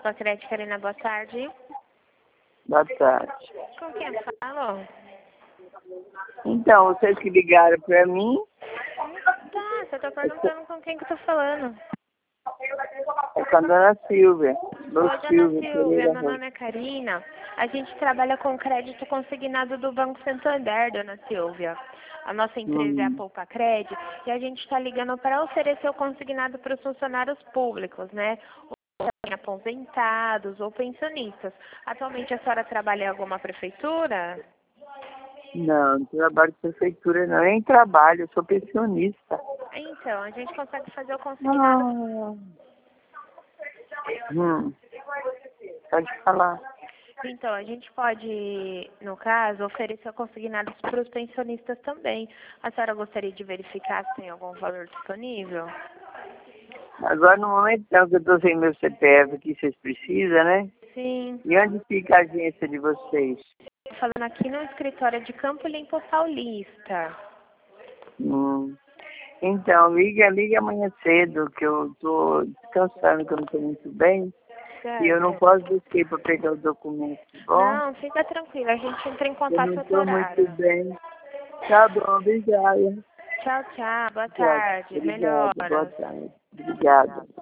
Alpacred, Karina, boa tarde. Boa tarde. Com quem eu falo? Então, vocês que ligaram para mim, Tá, só tô perguntando com quem que eu tô falando. é com a dona Silvia. Oi, Dona dona Silvia Silvia, Pereira meu Rocha. nome é Karina. A gente trabalha com crédito consignado do Banco Santander, dona Silvia. A nossa empresa é a Poupa-Cred e a gente está ligando para oferecer o consignado para os funcionários públicos, né? Ou aposentados ou pensionistas. Atualmente a senhora trabalha em alguma prefeitura? Não trabalho de prefeitura, não. Nem trabalho, eu sou pensionista. Então, a gente consegue fazer o consignado. Pode falar. Então, a gente pode, no caso, oferecer consignados para os pensionistas também. A senhora gostaria de verificar se tem algum valor disponível? Agora, no momento não, que eu estou sem meu CPF aqui, vocês precisam, né? Sim. E onde fica a agência de vocês? Estou falando aqui no escritório de Campo Limpo Paulista. Então, liga amanhã cedo, que eu estou descansando, que eu não estou muito bem. Certo. E eu não posso descer para pegar o documento, tá bom? Não, fica tranquila, a gente entra em Eu contato não outro estou muito horário. bem. Tá bom, obrigada. Tchau, tchau, boa Tchau, tarde, obrigada, boa melhoras. tarde. Obrigada.